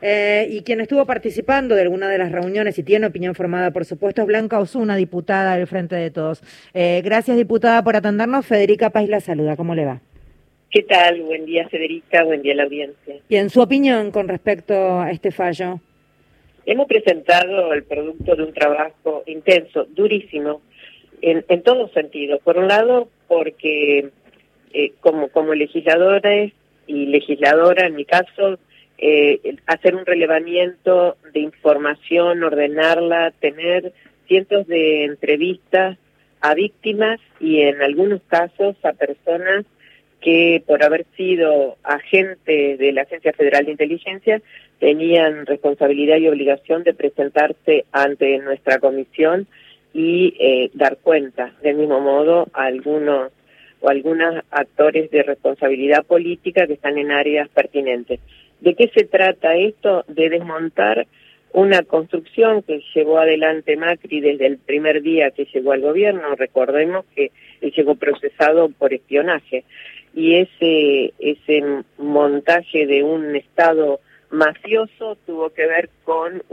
Y quien estuvo participando de alguna de las reuniones y tiene opinión formada, por supuesto, es Blanca Osuna, diputada del Frente de Todos. Gracias, diputada, por atendernos. Federica País la saluda. ¿Cómo le va? ¿Qué tal? Buen día, Federica. Buen día a la audiencia. Y en su opinión con respecto a este fallo. Hemos presentado el producto de un trabajo intenso, durísimo, en todos sentidos. Por un lado, porque como legisladores y legisladora, en mi caso, hacer un relevamiento de información, ordenarla, tener cientos de entrevistas a víctimas y en algunos casos a personas que por haber sido agentes de la Agencia Federal de Inteligencia tenían responsabilidad y obligación de presentarse ante nuestra comisión y dar cuenta. Del mismo modo, algunos actores de responsabilidad política que están en áreas pertinentes. ¿De qué se trata esto? De desmontar una construcción que llevó adelante Macri desde el primer día que llegó al gobierno. Recordemos que él llegó procesado por espionaje. Y ese montaje de un Estado mafioso tuvo que ver con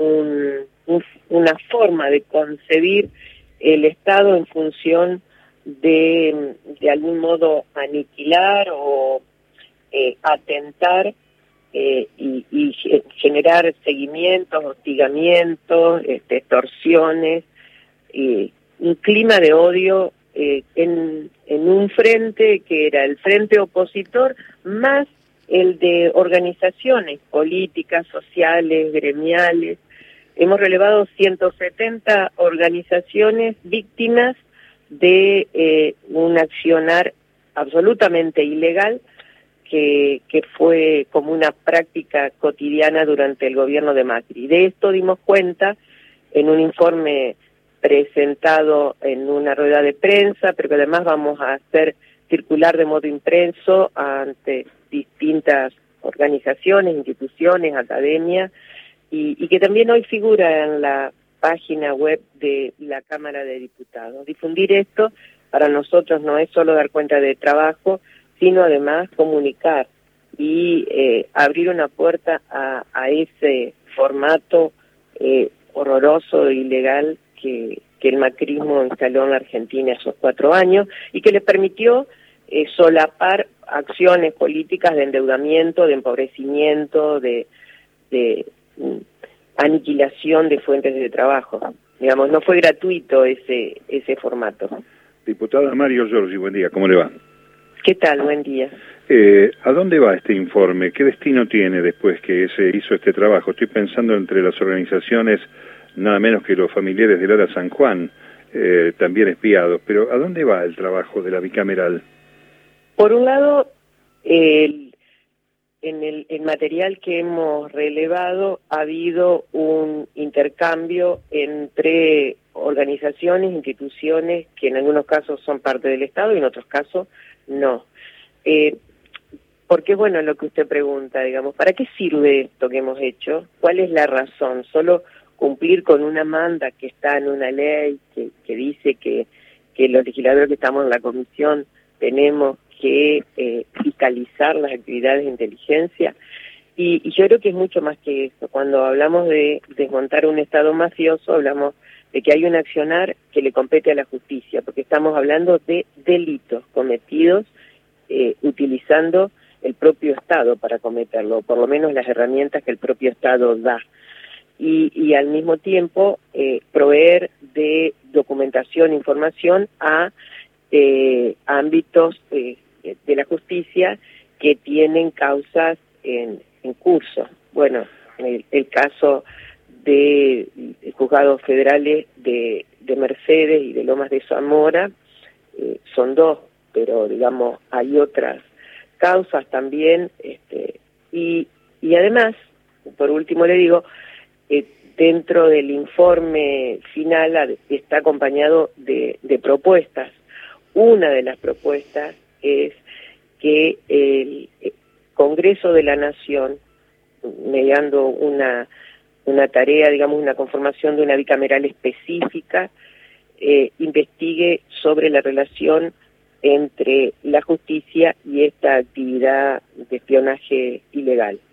una forma de concebir el Estado en función de algún modo aniquilar o atentar y generar seguimientos, hostigamientos, extorsiones, un clima de odio en un frente que era el frente opositor más el de organizaciones políticas, sociales, gremiales. Hemos relevado 170 organizaciones víctimas de un accionar absolutamente ilegal que fue como una práctica cotidiana durante el gobierno de Macri. De esto dimos cuenta en un informe presentado en una rueda de prensa, pero que además vamos a hacer circular de modo impreso ante distintas organizaciones, instituciones, academias, y que también hoy figura en la página web de la Cámara de Diputados. Difundir esto para nosotros no es solo dar cuenta de trabajo, sino además comunicar y abrir una puerta a ese formato horroroso e ilegal que el macrismo instaló en la Argentina esos 4 años y que le permitió solapar acciones políticas de endeudamiento, de empobrecimiento, de aniquilación de fuentes de trabajo. Digamos, no fue gratuito ese formato. Diputada Mario Giorgi, buen día, ¿cómo le va? ¿Qué tal? Buen día. ¿A dónde va este informe? ¿Qué destino tiene después que se hizo este trabajo? Estoy pensando entre las organizaciones, nada menos que los familiares de Lara San Juan, también espiados, pero ¿a dónde va el trabajo de la bicameral? Por un lado, en el material que hemos relevado ha habido un intercambio entre organizaciones, instituciones, que en algunos casos son parte del Estado y en otros casos no. Porque bueno, lo que usted pregunta, digamos, ¿para qué sirve esto que hemos hecho? ¿Cuál es la razón? ¿Solo cumplir con una manda que está en una ley que dice que los legisladores que estamos en la comisión tenemos que fiscalizar las actividades de inteligencia? Y yo creo que es mucho más que eso. Cuando hablamos de desmontar un Estado mafioso, hablamos de que hay un accionar que le compete a la justicia, porque estamos hablando de delitos cometidos utilizando el propio Estado para cometerlo, por lo menos las herramientas que el propio Estado da. Y al mismo tiempo proveer de documentación, información a ámbitos de la justicia que tienen causas en curso. Bueno, el caso de juzgados federales de Mercedes y de Lomas de Zamora son 2, pero digamos hay otras causas también, y además, por último le digo, dentro del informe final está acompañado de propuestas. Una de las propuestas es que el Congreso de la Nación, mediando una tarea, digamos, una conformación de una bicameral específica, investigue sobre la relación entre la justicia y esta actividad de espionaje ilegal.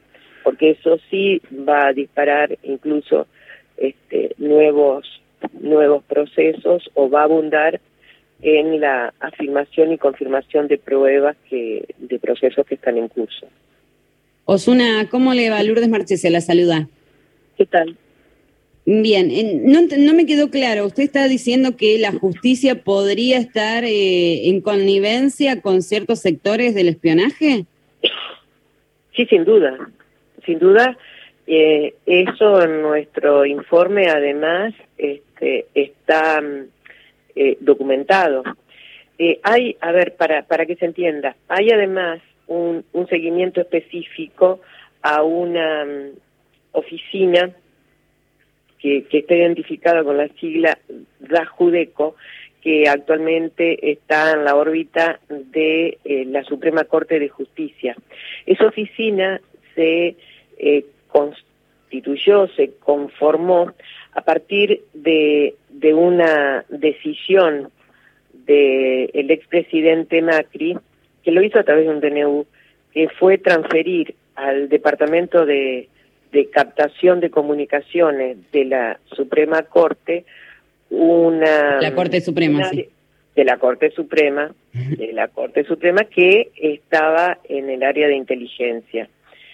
porque eso sí va a disparar incluso nuevos procesos, o va a abundar en la afirmación y confirmación de pruebas de procesos que están en curso. Osuna, ¿cómo le va? Lourdes Marchese la saluda. ¿Qué tal? Bien, no me quedó claro. ¿Usted está diciendo que la justicia podría estar en connivencia con ciertos sectores del espionaje? Sí, sin duda. Sin duda, eso en nuestro informe además está documentado. A ver, para que se entienda, hay además un seguimiento específico a una oficina que está identificada con la sigla DAJUDECO, que actualmente está en la órbita de la Suprema Corte de Justicia. Esa oficina se constituyó, se conformó a partir de una decisión del expresidente Macri, que lo hizo a través de un DNU, que fue transferir al Departamento de Captación de Comunicaciones de la Suprema Corte La Corte Suprema, sí. De la Corte Suprema, que estaba en el área de inteligencia.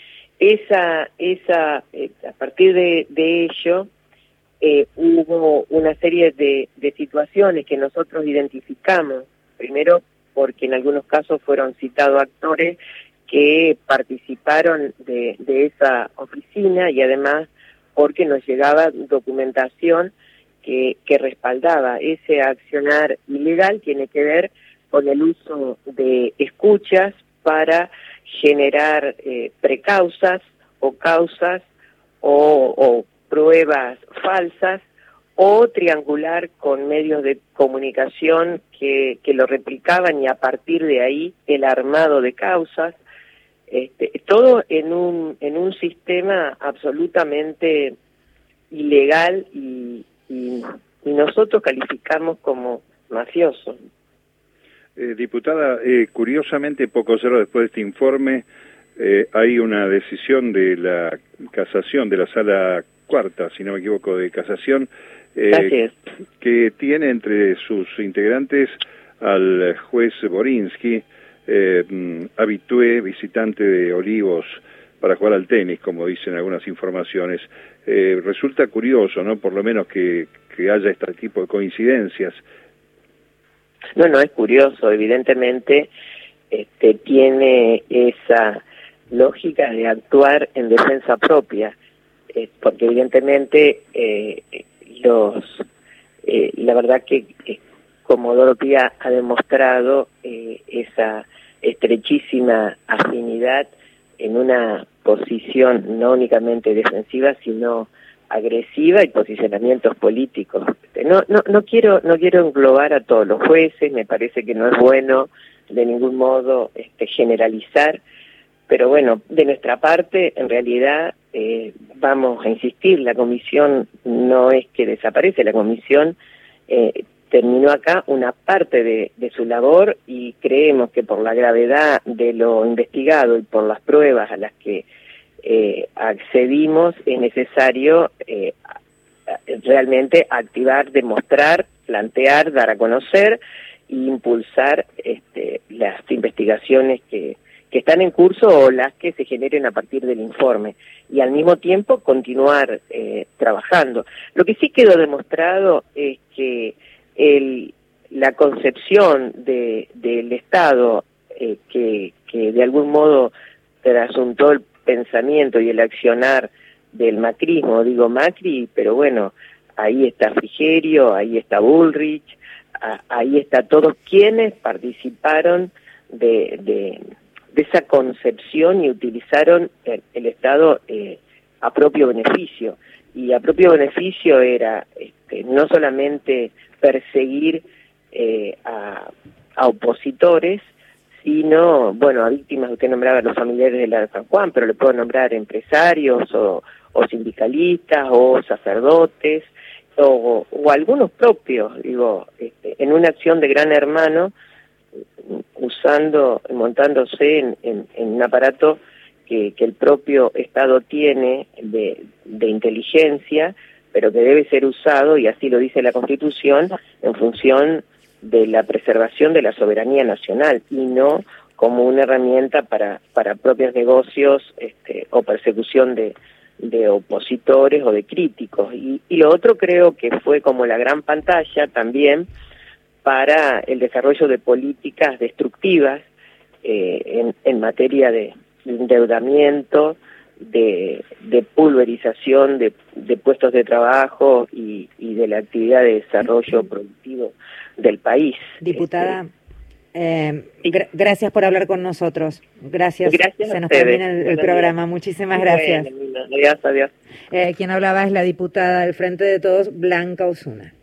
A partir de ello, hubo una serie de situaciones que nosotros identificamos, primero porque en algunos casos fueron citados actores que participaron de esa oficina, y además porque nos llegaba documentación que respaldaba ese accionar ilegal. Tiene que ver con el uso de escuchas para generar precausas o causas o pruebas falsas, o triangular con medios de comunicación que lo replicaban, y a partir de ahí el armado de causas, todo en un sistema absolutamente ilegal y nosotros calificamos como mafioso. Diputada, curiosamente, pocos horas después de este informe, hay una decisión de la casación, de la Sala Cuarta, si no me equivoco, de casación, que tiene entre sus integrantes al juez Borinsky, habitué visitante de Olivos para jugar al tenis, como dicen algunas informaciones. Resulta curioso, ¿no? Por lo menos que haya este tipo de coincidencias. No es curioso, evidentemente tiene esa lógica de actuar en defensa propia, porque evidentemente la verdad que Comodoro Pi ha demostrado esa estrechísima afinidad en una posición no únicamente defensiva, sino agresiva, y posicionamientos políticos. No quiero englobar a todos los jueces, me parece que no es bueno de ningún modo generalizar, pero bueno, de nuestra parte, en realidad, vamos a insistir, la comisión no es que desaparece, la comisión terminó acá una parte de su labor, y creemos que por la gravedad de lo investigado y por las pruebas a las que accedimos, es necesario realmente activar, demostrar, plantear, dar a conocer e impulsar las investigaciones que están en curso, o las que se generen a partir del informe, y al mismo tiempo continuar trabajando. Lo que sí quedó demostrado es que la concepción del Estado que de algún modo trasuntó el pensamiento y el accionar del macrismo, digo Macri, pero bueno, ahí está Frigerio, ahí está Bullrich, ahí está todos quienes participaron de esa concepción y utilizaron el Estado a propio beneficio. Y a propio beneficio era no solamente perseguir a opositores, sino, bueno, a víctimas. Usted nombraba a los familiares de la San Juan, pero le puedo nombrar empresarios o sindicalistas o sacerdotes o algunos propios, digo, en una acción de Gran Hermano, montándose en un aparato que el propio Estado tiene de inteligencia, pero que debe ser usado, y así lo dice la Constitución, en función de la preservación de la soberanía nacional, y no como una herramienta para propios negocios o persecución de opositores o de críticos. Y lo otro creo que fue como la gran pantalla también para el desarrollo de políticas destructivas en materia de endeudamiento, de pulverización de puestos de trabajo y de la actividad de desarrollo productivo del país. Diputada, gracias por hablar con nosotros. Gracias se nos termina el programa. Muchísimas gracias. Bueno, adiós. Quien hablaba es la diputada del Frente de Todos, Blanca Osuna.